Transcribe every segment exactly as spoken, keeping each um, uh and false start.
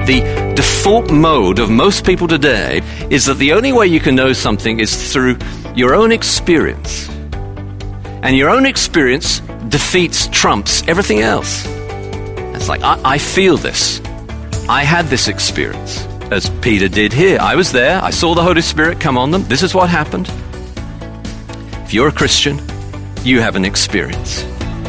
The default mode of most people today is that the only way you can know something is through your own experience. And your own experience defeats, trumps everything else. It's like, I, I feel this. I had this experience, as Peter did here. I was there. I saw the Holy Spirit come on them. This is what happened. If you're a Christian, you have an experience.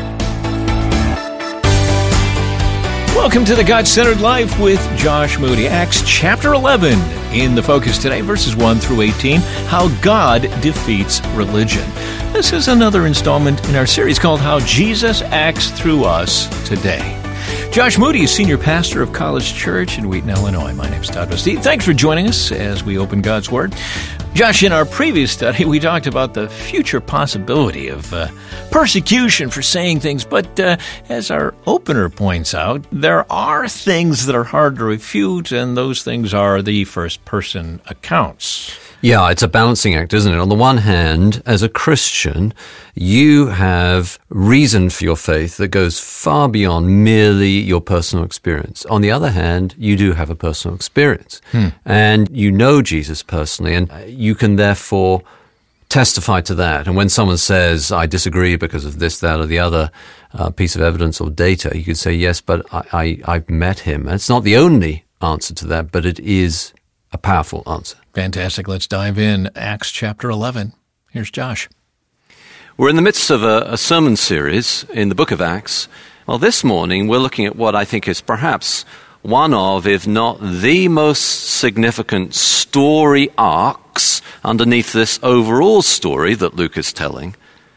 Welcome to the God-Centered Life with Josh Moody. Acts chapter eleven in the focus today, verses one through eighteen, How God Defeats Religion. This is another installment in our series called How Jesus Acts Through Us Today. Josh Moody is senior pastor of College Church in Wheaton, Illinois. My name's Todd Westee. Thanks for joining us as we open God's Word. Josh, in our previous study, we talked about the future possibility of uh, persecution for saying things, but uh, as our opener points out, there are things that are hard to refute, and those things are the first-person accounts. Yeah, it's a balancing act, isn't it? On the one hand, as a Christian, you have reason for your faith that goes far beyond merely your personal experience. On the other hand, you do have a personal experience. Hmm. And you know Jesus personally, and you can therefore testify to that. And when someone says, I disagree because of this, that, or the other uh, piece of evidence or data, you can say, yes, but I, I, I've met him. And it's not the only answer to that, but it is a powerful answer. Fantastic. Let's dive in. Acts chapter eleven. Here's Josh. We're in the midst of a, a sermon series in the book of Acts. Well, this morning we're looking at what I think is perhaps one of, if not the most significant story arcs underneath this overall story that Luke is telling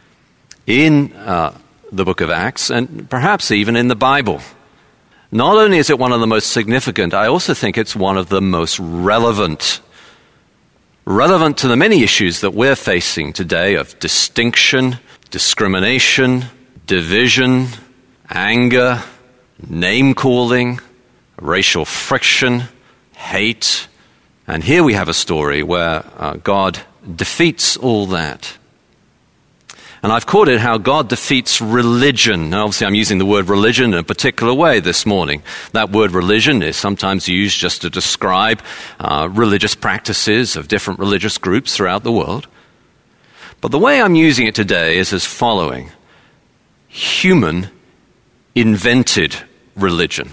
in uh, the book of Acts, and perhaps even in the Bible. Not only is it one of the most significant, I also think it's one of the most relevant. Relevant to the many issues that we're facing today of distinction, discrimination, division, anger, name-calling, racial friction, hate. And here we have a story where uh, God defeats all that. And I've called it How God Defeats Religion. Now, obviously, I'm using the word religion in a particular way this morning. That word religion is sometimes used just to describe uh, religious practices of different religious groups throughout the world. But the way I'm using it today is as following. Human invented religion.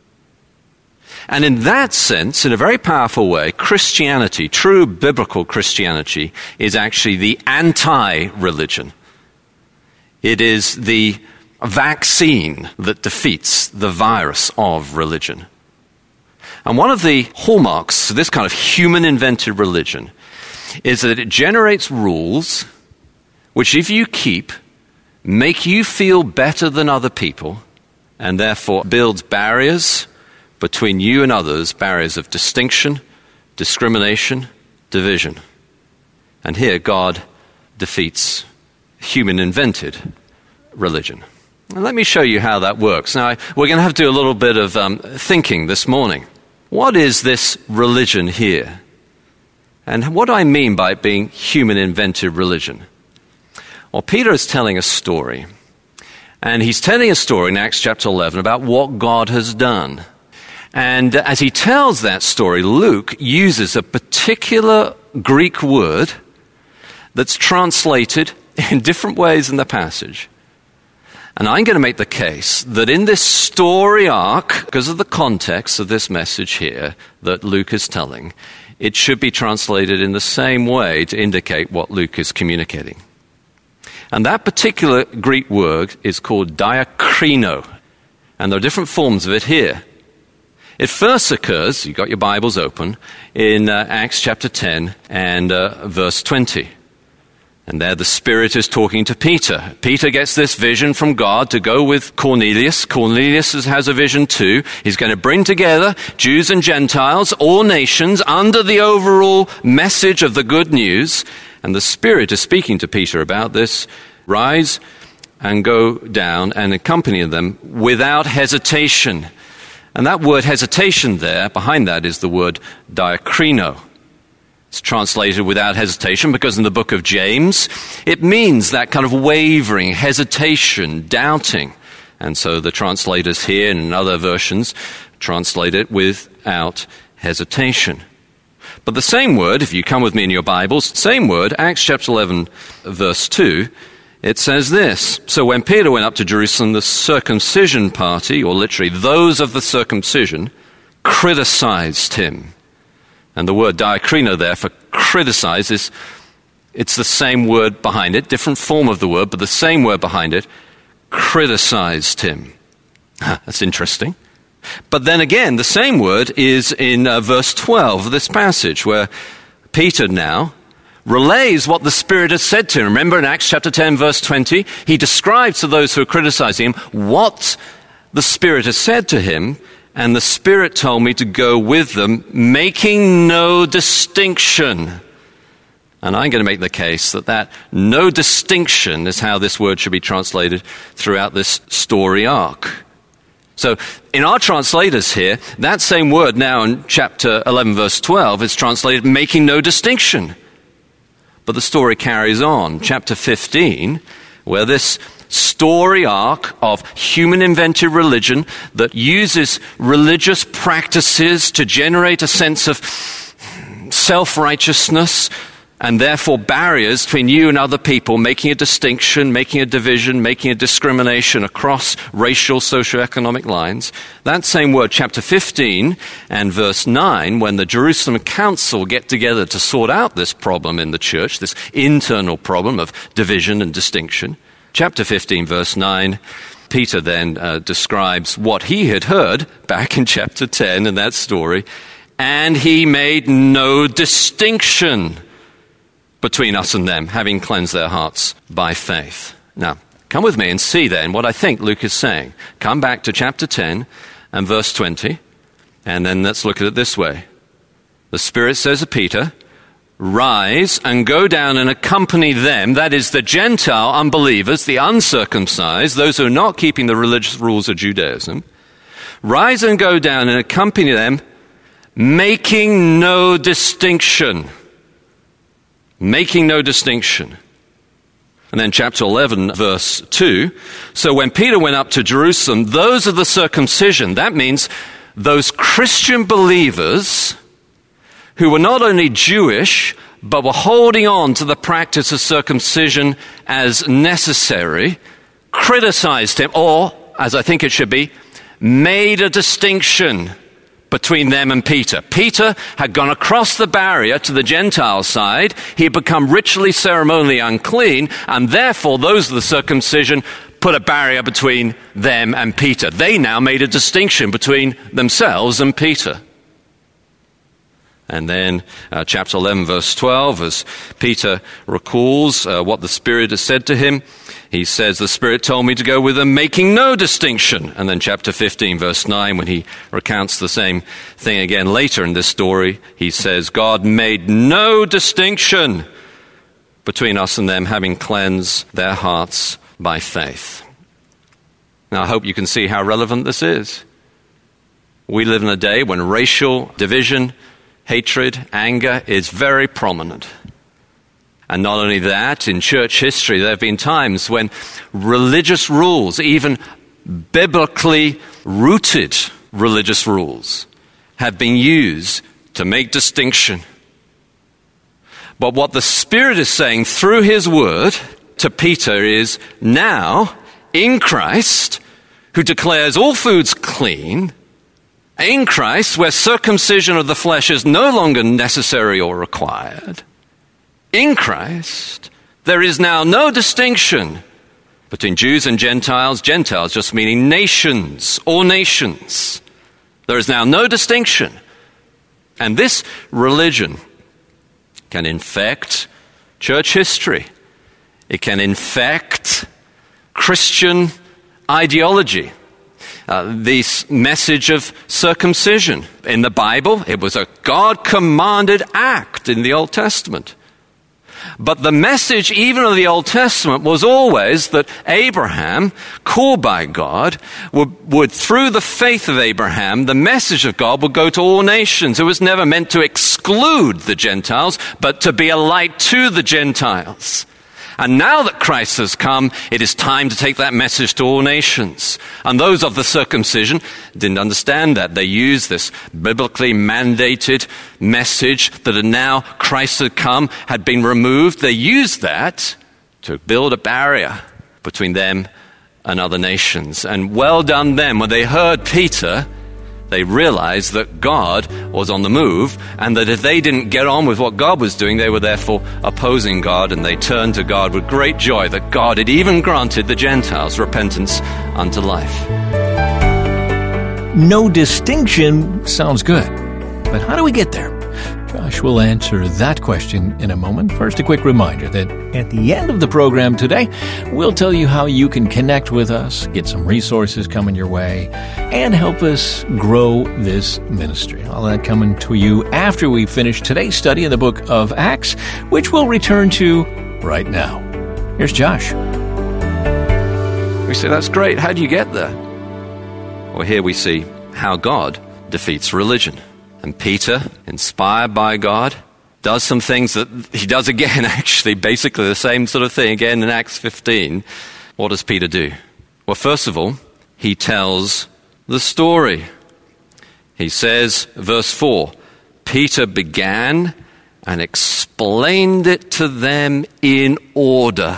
And in that sense, in a very powerful way, Christianity, true biblical Christianity, is actually the anti-religion. It is the vaccine that defeats the virus of religion. And one of the hallmarks of this kind of human-invented religion is that it generates rules which, if you keep, make you feel better than other people, and therefore builds barriers between you and others, barriers of distinction, discrimination, division. And here God defeats human-invented religion. And let me show you how that works. Now, we're going to have to do a little bit of um, thinking this morning. What is this religion here? And what do I mean by it being human-invented religion? Well, Peter is telling a story. And he's telling a story in Acts chapter eleven about what God has done. And as he tells that story, Luke uses a particular Greek word that's translated in different ways in the passage. And I'm going to make the case that in this story arc, because of the context of this message here that Luke is telling, it should be translated in the same way to indicate what Luke is communicating. And that particular Greek word is called diakrino. And there are different forms of it here. It first occurs, you've got your Bibles open, in uh, Acts chapter ten and uh, verse twenty. And there the Spirit is talking to Peter. Peter gets this vision from God to go with Cornelius. Cornelius has a vision too. He's going to bring together Jews and Gentiles, all nations, under the overall message of the good news. And the Spirit is speaking to Peter about this. Rise and go down and accompany them without hesitation. And that word hesitation there, behind that is the word diakrino. It's translated without hesitation because in the book of James, it means that kind of wavering, hesitation, doubting. And so the translators here and in other versions translate it without hesitation. But the same word, if you come with me in your Bibles, same word, Acts chapter eleven, verse two, it says this: "So when Peter went up to Jerusalem, the circumcision party," or literally those of the circumcision, criticized him. And the word diakrino there for criticize is, it's the same word behind it, different form of the word, but the same word behind it, criticized him. That's interesting. But then again, the same word is in uh, verse twelve of this passage, where Peter now relays what the Spirit has said to him. Remember in Acts chapter ten, verse twenty, he describes to those who are criticizing him what the Spirit has said to him, and the Spirit told me to go with them, making no distinction. And I'm going to make the case that that no distinction is how this word should be translated throughout this story arc. So in our translators here, that same word now in chapter eleven, verse twelve, is translated making no distinction. But the story carries on. Chapter fifteen, where this story arc of human-invented religion that uses religious practices to generate a sense of self-righteousness, and therefore barriers between you and other people, making a distinction, making a division, making a discrimination across racial, socioeconomic lines. That same word, chapter fifteen and verse nine, when the Jerusalem Council get together to sort out this problem in the church, this internal problem of division and distinction. Chapter fifteen, verse nine, Peter then uh, describes what he had heard back in chapter ten in that story, and he made no distinction between us and them, having cleansed their hearts by faith. Now, come with me and see then what I think Luke is saying. Come back to chapter ten and verse twenty, and then let's look at it this way. The Spirit says to Peter, "Rise and go down and accompany them," that is the Gentile unbelievers, the uncircumcised, those who are not keeping the religious rules of Judaism. "Rise and go down and accompany them, making no distinction." Making no distinction. And then chapter eleven, verse two. "So when Peter went up to Jerusalem, those of the circumcision," that means those Christian believers who were not only Jewish, but were holding on to the practice of circumcision as necessary, criticized him, or, as I think it should be, made a distinction between them and Peter. Peter had gone across the barrier to the Gentile side. He had become ritually, ceremonially unclean, and therefore those of the circumcision put a barrier between them and Peter. They now made a distinction between themselves and Peter. And then uh, chapter eleven, verse twelve, as Peter recalls uh, what the Spirit has said to him, he says, "The Spirit told me to go with them, making no distinction." And then chapter fifteen, verse nine, when he recounts the same thing again later in this story, he says, "God made no distinction between us and them, having cleansed their hearts by faith." Now, I hope you can see how relevant this is. We live in a day when racial division, hatred, anger is very prominent. And not only that, in church history, there have been times when religious rules, even biblically rooted religious rules, have been used to make distinction. But what the Spirit is saying through His Word to Peter is, now, in Christ, who declares all foods clean, in Christ, where circumcision of the flesh is no longer necessary or required, in Christ, there is now no distinction between Jews and Gentiles, Gentiles just meaning nations, or nations. There is now no distinction. And this religion can infect church history. It can infect Christian ideology. Uh, this message of circumcision in the Bible, it was a God-commanded act in the Old Testament. But the message, even of the Old Testament, was always that Abraham, called by God, would, would, through the faith of Abraham, the message of God would go to all nations. It was never meant to exclude the Gentiles, but to be a light to the Gentiles. And now that Christ has come, it is time to take that message to all nations. And those of the circumcision didn't understand that. They used this biblically mandated message that now Christ had come, had been removed. They used that to build a barrier between them and other nations. And well done them. When they heard Peter, they realized that God was on the move, and that if they didn't get on with what God was doing, they were therefore opposing God, and they turned to God with great joy that God had even granted the Gentiles repentance unto life. No distinction sounds good, but how do we get there? Josh will answer that question in a moment. First, a quick reminder that at the end of the program today, we'll tell you how you can connect with us, get some resources coming your way, and help us grow this ministry. All that coming to you after we finish today's study in the book of Acts, which we'll return to right now. Here's Josh. We say, that's great. How do you get there? Well, here we see how God defeats religion. And Peter, inspired by God, does some things that he does again, actually, basically the same sort of thing again in Acts fifteen. What does Peter do? Well, first of all, he tells the story. He says, verse four, Peter began and explained it to them in order.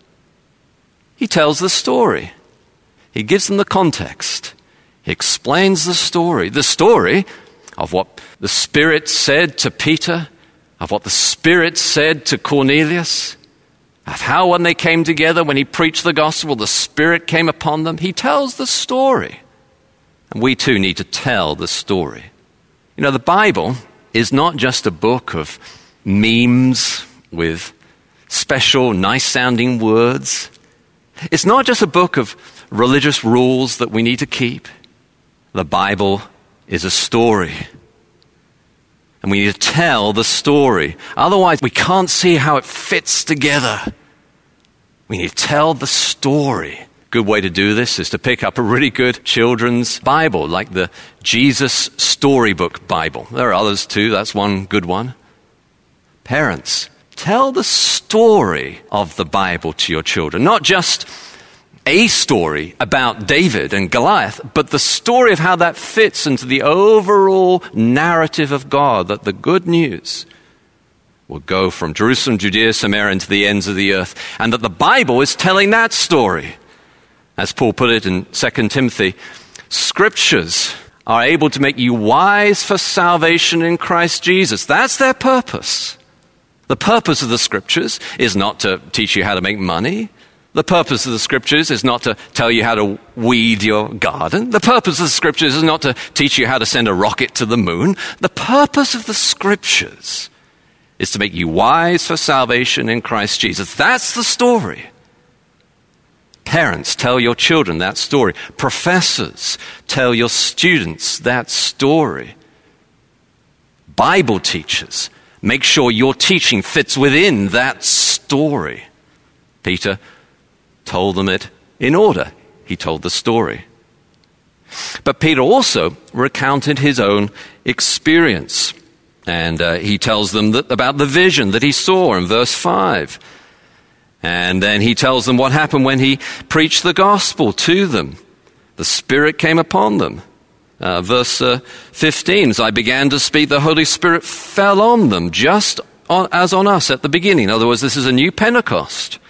He tells the story. He gives them the context. He explains the story. The story of what the Spirit said to Peter, of what the Spirit said to Cornelius, of how when they came together, when he preached the gospel, the Spirit came upon them. He tells the story. And we too need to tell the story. You know, the Bible is not just a book of memes with special, nice-sounding words. It's not just a book of religious rules that we need to keep. The Bible is a story. And we need to tell the story. Otherwise, we can't see how it fits together. We need to tell the story. Good way to do this is to pick up a really good children's Bible, like the Jesus Storybook Bible. There are others too. That's one good one. Parents, tell the story of the Bible to your children. Not just a story about David and Goliath, but the story of how that fits into the overall narrative of God, that the good news will go from Jerusalem, Judea, Samaria, and to the ends of the earth, and that the Bible is telling that story. As Paul put it in Second Timothy, Scriptures are able to make you wise for salvation in Christ Jesus. That's their purpose. The purpose of the Scriptures is not to teach you how to make money. The purpose of the Scriptures is not to tell you how to weed your garden. The purpose of the Scriptures is not to teach you how to send a rocket to the moon. The purpose of the Scriptures is to make you wise for salvation in Christ Jesus. That's the story. Parents, tell your children that story. Professors, tell your students that story. Bible teachers, make sure your teaching fits within that story. Peter told them it in order. He told the story. But Peter also recounted his own experience. And uh, he tells them that, about the vision that he saw in verse five. And then he tells them what happened when he preached the gospel to them. The Spirit came upon them. Uh, verse uh, fifteen, as I began to speak, the Holy Spirit fell on them, just on, as on us at the beginning. In other words, this is a new Pentecost.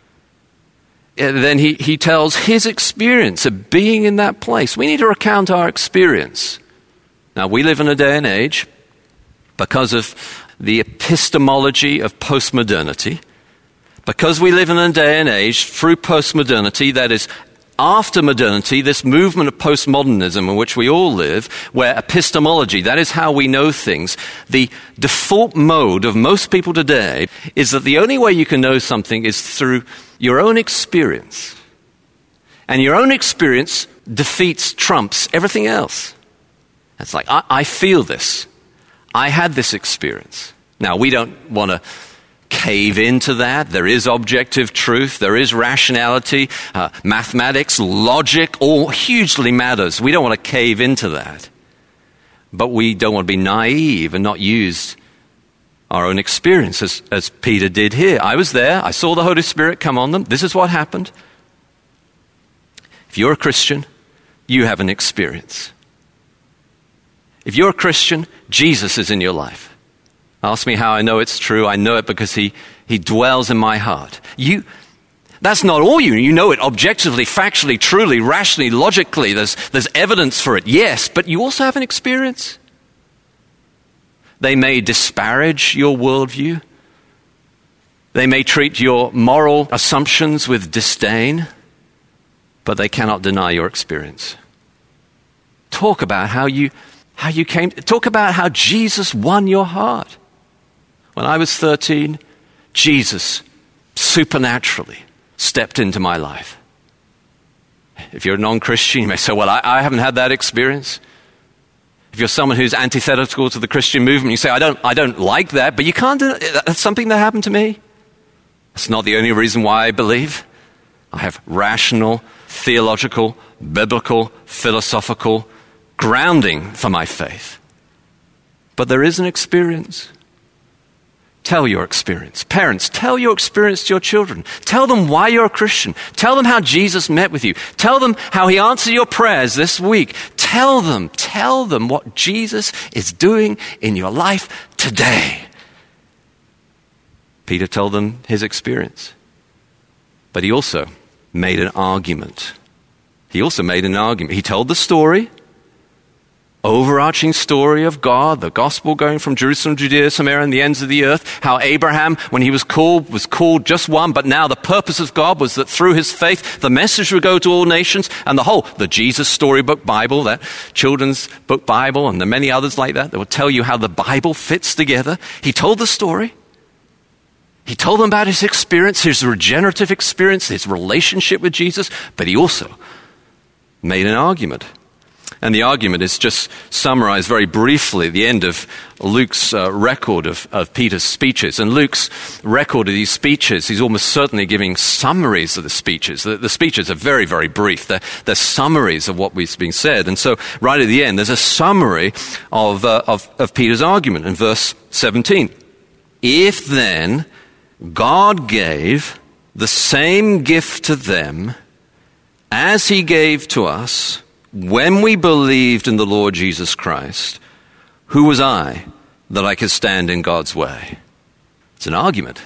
And then he, he tells his experience of being in that place. We need to recount our experience. Now, we live in a day and age, because of the epistemology of postmodernity, because we live in a day and age through postmodernity, that is, after modernity, this movement of postmodernism in which we all live, where epistemology, that is how we know things, the default mode of most people today is that the only way you can know something is through your own experience. And your own experience defeats, trumps everything else. It's like, I, I feel this. I had this experience. Now, we don't want to cave into that. There is objective truth. There is rationality. Uh, mathematics, logic, all hugely matters. We don't want to cave into that. But we don't want to be naive and not use our own experience, as, as Peter did here. I was there. I saw the Holy Spirit come on them. This is what happened. If you're a Christian, you have an experience. If you're a Christian, Jesus is in your life. Ask me how I know it's true. I know it because he, he dwells in my heart. You, that's not all you. You know it objectively, factually, truly, rationally, logically. There's, there's evidence for it, yes, but you also have an experience. They may disparage your worldview. They may treat your moral assumptions with disdain, but they cannot deny your experience. Talk about how you, how you came, talk about how Jesus won your heart. When I was thirteen, Jesus supernaturally stepped into my life. If you're a non-Christian, you may say, well, I, I haven't had that experience. If you're someone who's antithetical to the Christian movement, you say, I don't, I don't like that, but you can't do it. That's something that happened to me. It's not the only reason why I believe. I have rational, theological, biblical, philosophical grounding for my faith. But there is an experience. Tell your experience. Parents, tell your experience to your children. Tell them why you're a Christian. Tell them how Jesus met with you. Tell them how he answered your prayers this week. Tell them, tell them what Jesus is doing in your life today. Peter told them his experience. But he also made an argument. He also made an argument. He told the story, overarching story of God, the gospel going from Jerusalem, Judea, Samaria, and the ends of the earth, how Abraham, when he was called, was called just one, but now the purpose of God was that through his faith, the message would go to all nations, and the whole, the Jesus Storybook Bible, that children's book Bible, and the many others like that, that will tell you how the Bible fits together. He told the story. He told them about his experience, his regenerative experience, his relationship with Jesus, but he also made an argument. And the argument is just summarized very briefly at the end of Luke's uh, record of, of Peter's speeches. And Luke's record of these speeches, he's almost certainly giving summaries of the speeches. The, the speeches are very, very brief. They're, they're summaries of what was being said. And so right at the end, there's a summary of, uh, of, of Peter's argument in verse seventeen. If then God gave the same gift to them as he gave to us when we believed in the Lord Jesus Christ, who was I that I could stand in God's way? It's an argument.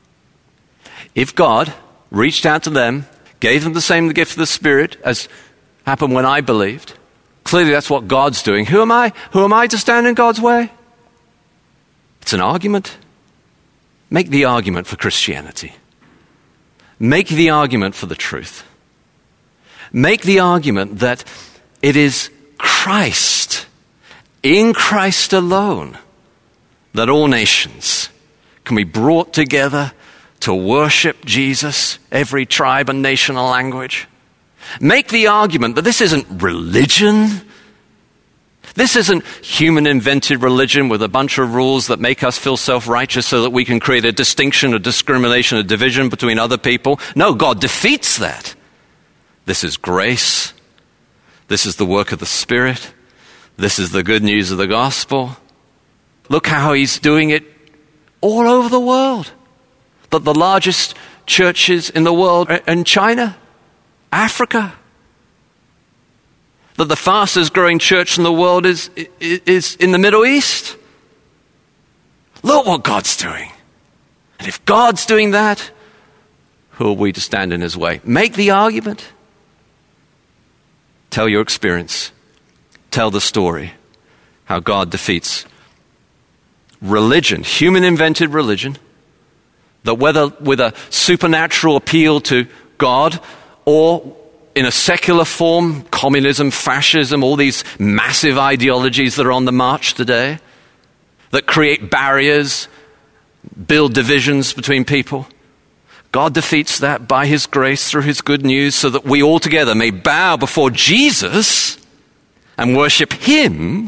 If God reached out to them, gave them the same gift of the Spirit as happened when I believed, clearly that's what God's doing. Who am I? Who am I to stand in God's way? It's an argument. Make the argument for Christianity. Make the argument for the truth. Make the argument that it is Christ, in Christ alone, that all nations can be brought together to worship Jesus, every tribe and nation and language. Make the argument that this isn't religion. This isn't human-invented religion with a bunch of rules that make us feel self-righteous so that we can create a distinction, a discrimination, a division between other people. No, God defeats that. This is grace. This is the work of the Spirit. This is the good news of the gospel. Look how he's doing it all over the world. But the largest churches in the world are in China, Africa. That the fastest growing church in the world is, is in the Middle East. Look what God's doing. And if God's doing that, who are we to stand in his way? Make the argument. Tell your experience. Tell the story. How God defeats religion, human-invented religion, that whether with a supernatural appeal to God or in a secular form, communism, fascism, all these massive ideologies that are on the march today, that create barriers, build divisions between people. God defeats that by his grace through his good news so that we all together may bow before Jesus and worship him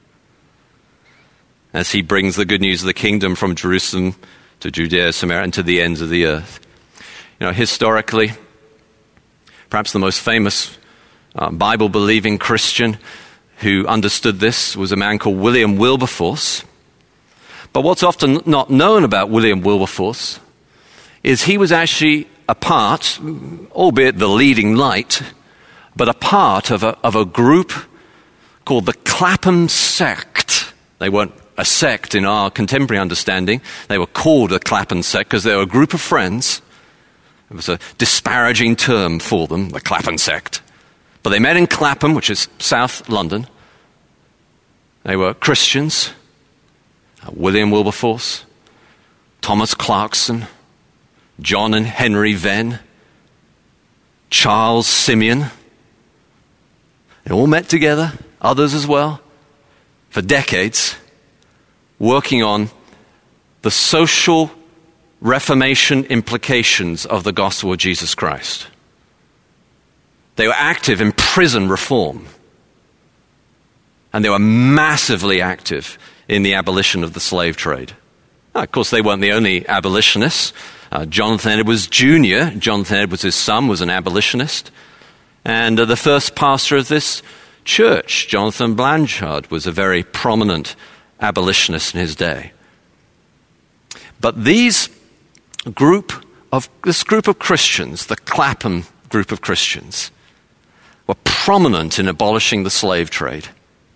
as he brings the good news of the kingdom from Jerusalem to Judea, Samaria, and to the ends of the earth. You know, historically, perhaps the most famous uh, Bible-believing Christian who understood this was a man called William Wilberforce. But what's often not known about William Wilberforce is he was actually a part, albeit the leading light, but a part of a, of a group called the Clapham Sect. They weren't a sect in our contemporary understanding. They were called a Clapham Sect because they were a group of friends. It was a disparaging term for them, the Clapham Sect. But they met in Clapham, which is South London. They were Christians. William Wilberforce, Thomas Clarkson, John and Henry Venn, Charles Simeon. They all met together, others as well, for decades, working on the social Reformation implications of the gospel of Jesus Christ. They were active in prison reform, and they were massively active in the abolition of the slave trade. Now, of course, they weren't the only abolitionists. Uh, Jonathan Edwards Junior, Jonathan Edwards, his son, was an abolitionist. And uh, the first pastor of this church, Jonathan Blanchard, was a very prominent abolitionist in his day. But these group of, this group of Christians, the Clapham group of Christians, were prominent in abolishing the slave trade.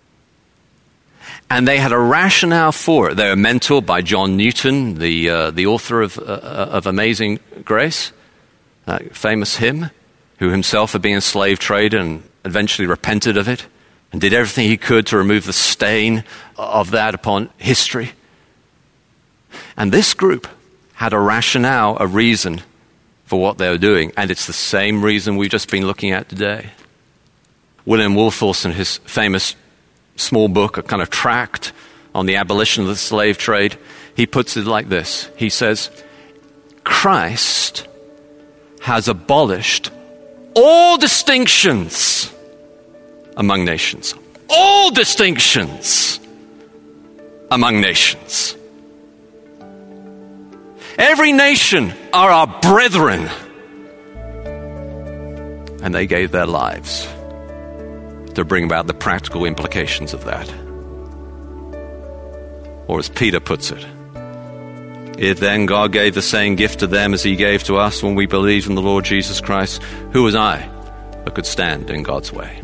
And they had a rationale for it. They were mentored by John Newton, the uh, the author of, uh, of Amazing Grace, that famous hymn, who himself had been a slave trader and eventually repented of it and did everything he could to remove the stain of that upon history. And this group had a rationale, a reason for what they were doing, and it's the same reason we've just been looking at today. William Wilberforce, in his famous small book, a kind of tract on the abolition of the slave trade, he puts it like this. He says, Christ has abolished all distinctions among nations. All distinctions among nations. Every nation are our brethren. And they gave their lives to bring about the practical implications of that. Or as Peter puts it, if then God gave the same gift to them as he gave to us when we believed in the Lord Jesus Christ, who was I that could stand in God's way?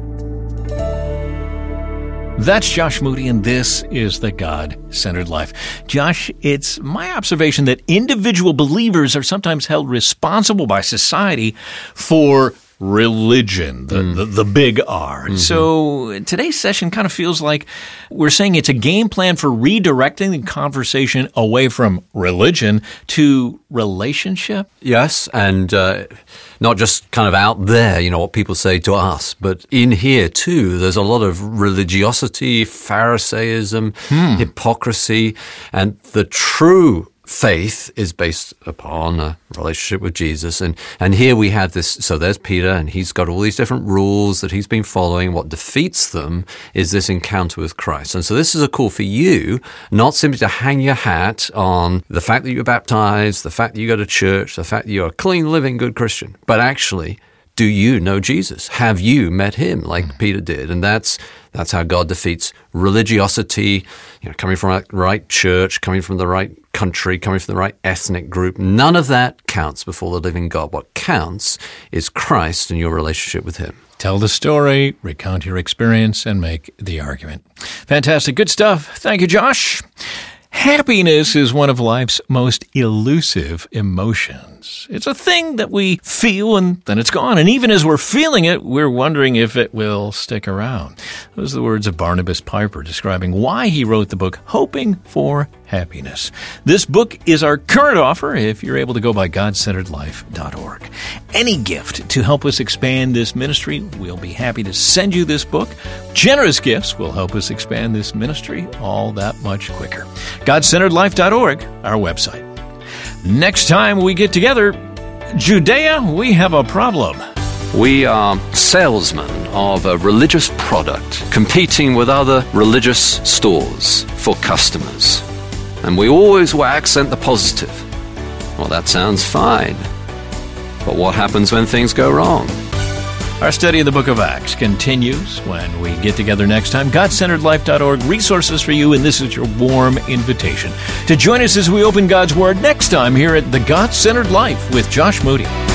That's Josh Moody, and this is The God-Centered Life. Josh, it's my observation that individual believers are sometimes held responsible by society for religion, the, mm. the, the big R. Mm-hmm. So today's session kind of feels like we're saying it's a game plan for redirecting the conversation away from religion to relationship. Yes, and uh, not just kind of out there, you know, what people say to us, but in here too, there's a lot of religiosity, Pharisaism, hmm. hypocrisy, and the true faith is based upon a relationship with Jesus. And, and here we have this, so there's Peter, and he's got all these different rules that he's been following. What defeats them is this encounter with Christ. And so this is a call for you, not simply to hang your hat on the fact that you're baptized, the fact that you go to church, the fact that you're a clean, living, good Christian, but actually, do you know Jesus? Have you met him like mm. Peter did? And that's that's how God defeats religiosity, you know, coming from the right church, coming from the right country, coming from the right ethnic group. None of that counts before the living God. What counts is Christ and your relationship with him. Tell the story, recount your experience, and make the argument. Fantastic. Good stuff. Thank you, Josh. Happiness is one of life's most elusive emotions. It's a thing that we feel and then it's gone. And even as we're feeling it, we're wondering if it will stick around. Those are the words of Barnabas Piper describing why he wrote the book, Hoping for Happiness. This book is our current offer if you're able to go by God centered life dot org. Any gift to help us expand this ministry, we'll be happy to send you this book. Generous gifts will help us expand this ministry all that much quicker. God centered life dot org, our website. Next time we get together, Judea, we have a problem. We are salesmen of a religious product competing with other religious stores for customers. And we always will accent the positive. Well, that sounds fine. But what happens when things go wrong? Our study of the book of Acts continues when we get together next time. God Centered Life dot org, resources for you, and this is your warm invitation to join us as we open God's Word next time here at The God-Centered Life with Josh Moody.